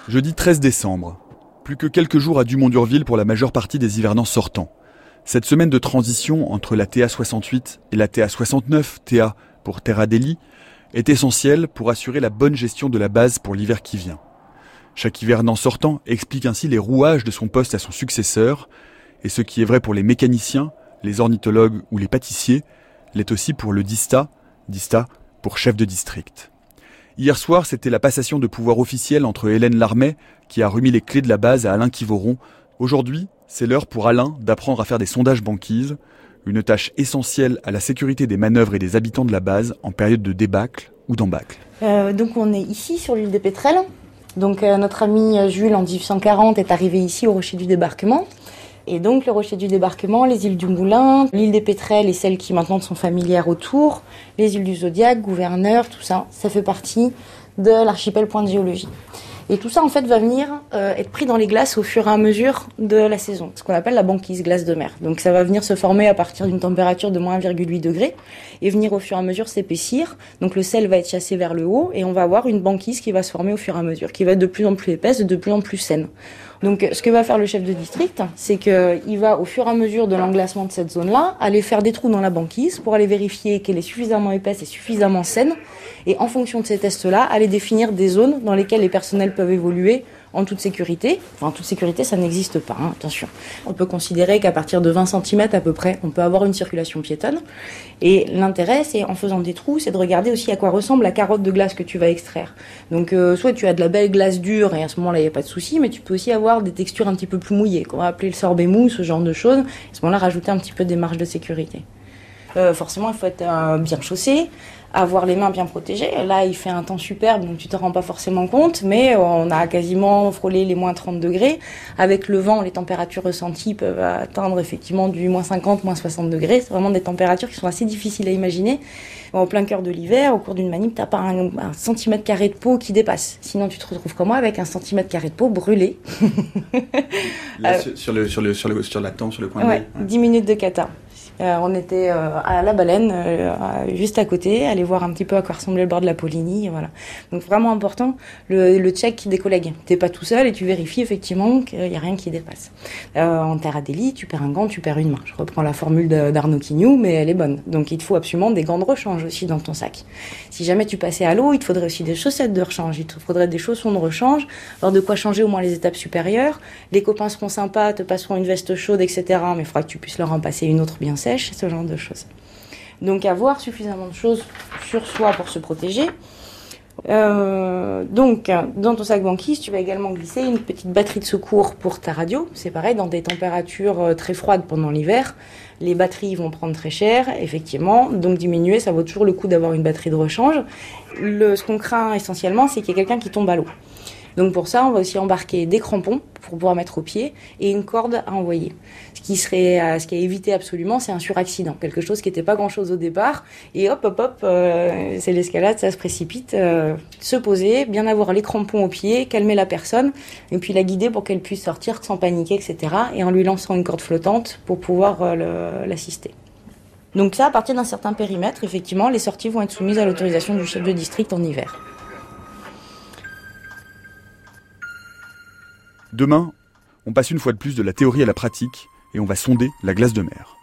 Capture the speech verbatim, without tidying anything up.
Jeudi treize décembre. Plus que quelques jours à Dumont-d'Urville pour la majeure partie des hivernants sortants. Cette semaine de transition entre la T A soixante-huit et la T A soixante-neuf, T A pour Terra Delhi, est essentielle pour assurer la bonne gestion de la base pour l'hiver qui vient. Chaque hivernant sortant explique ainsi les rouages de son poste à son successeur, et ce qui est vrai pour les mécaniciens, les ornithologues ou les pâtissiers, l'est aussi pour le DISTA, DISTA pour chef de district. Hier soir, c'était la passation de pouvoir officielle entre Hélène Larmet, qui a remis les clés de la base à Alain Quivoron. Aujourd'hui, c'est l'heure pour Alain d'apprendre à faire des sondages banquises, une tâche essentielle à la sécurité des manœuvres et des habitants de la base en période de débâcle ou d'embâcle. Euh, donc on est ici sur l'île des Pétrels. Donc euh, notre ami Jules en dix-huit cent quarante est arrivé ici au Rocher du Débarquement. Et donc le Rocher du Débarquement, les îles du Moulin, l'île des Pétrels et celles qui maintenant sont familières autour, les îles du Zodiac, Gouverneur, tout ça, ça fait partie de l'archipel Point de Géologie. Et tout ça en fait va venir euh, être pris dans les glaces au fur et à mesure de la saison, ce qu'on appelle la banquise glace de mer. Donc ça va venir se former à partir d'une température de moins un virgule huit degrés et venir au fur et à mesure s'épaissir. Donc le sel va être chassé vers le haut et on va avoir une banquise qui va se former au fur et à mesure, qui va être de plus en plus épaisse et de plus en plus saine. Donc ce que va faire le chef de district, c'est qu'il va au fur et à mesure de l'englacement de cette zone-là, aller faire des trous dans la banquise pour aller vérifier qu'elle est suffisamment épaisse et suffisamment saine. Et en fonction de ces tests-là, aller définir des zones dans lesquelles les personnels peuvent évoluer en toute sécurité. Enfin, en toute sécurité, ça n'existe pas, hein, attention. On peut considérer qu'à partir de vingt centimètres à peu près, on peut avoir une circulation piétonne. Et l'intérêt, c'est en faisant des trous, c'est de regarder aussi à quoi ressemble la carotte de glace que tu vas extraire. Donc, euh, soit tu as de la belle glace dure et à ce moment-là, il n'y a pas de souci, mais tu peux aussi avoir des textures un petit peu plus mouillées, qu'on va appeler le sorbet mou, ce genre de choses. À ce moment-là, rajouter un petit peu des marges de sécurité. Euh, forcément, il faut être euh, bien chaussé, avoir les mains bien protégées. Là, il fait un temps superbe, donc tu te rends pas forcément compte, mais on a quasiment frôlé les moins trente degrés. Avec le vent, les températures ressenties peuvent atteindre effectivement du moins cinquante, moins soixante degrés. C'est vraiment des températures qui sont assez difficiles à imaginer. En plein cœur de l'hiver, au cours d'une manip, t'as pas un, un centimètre carré de peau qui dépasse. Sinon, tu te retrouves comme moi avec un centimètre carré de peau brûlé. Là, euh, sur, le, sur, le, sur, le, sur la tempe, sur le coin ouais, de l'œil. dix minutes de kata. Euh, on était euh, à la Baleine, euh, juste à côté, aller voir un petit peu à quoi ressemblait le bord de la Poligny, voilà. Donc vraiment important, le, le check des collègues. T'es pas tout seul et tu vérifies effectivement qu'il y a rien qui dépasse. Euh, en Terra Delhi, tu perds un gant, tu perds une main. Je reprends la formule de, d'Arnaud Quignou, mais elle est bonne. Donc il te faut absolument des gants de rechange aussi dans ton sac. Si jamais tu passais à l'eau, il te faudrait aussi des chaussettes de rechange, il te faudrait des chaussons de rechange, alors de quoi changer au moins les étapes supérieures. Les copains seront sympas, te passeront une veste chaude, et cetera. Mais il faudra que tu puisses leur en passer une autre bien sèche, ce genre de choses. Donc avoir suffisamment de choses sur soi pour se protéger. Euh, donc dans ton sac banquise, tu vas également glisser une petite batterie de secours pour ta radio. C'est pareil, dans des températures très froides pendant l'hiver, les batteries vont prendre très cher, effectivement. Donc diminuer, ça vaut toujours le coup d'avoir une batterie de rechange. Le, ce qu'on craint essentiellement, c'est qu'il y ait quelqu'un qui tombe à l'eau. Donc pour ça, on va aussi embarquer des crampons pour pouvoir mettre au pied et une corde à envoyer. Ce qui serait, ce qui est évité absolument, c'est un suraccident, quelque chose qui n'était pas grand-chose au départ. Et hop, hop, hop, euh, c'est l'escalade, ça se précipite. Euh, se poser, bien avoir les crampons au pied, calmer la personne, et puis la guider pour qu'elle puisse sortir sans paniquer, et cetera. Et en lui lançant une corde flottante pour pouvoir euh, le, l'assister. Donc ça, à partir d'un certain périmètre, effectivement, les sorties vont être soumises à l'autorisation du chef de district en hiver. Demain, on passe une fois de plus de la théorie à la pratique et on va sonder la glace de mer.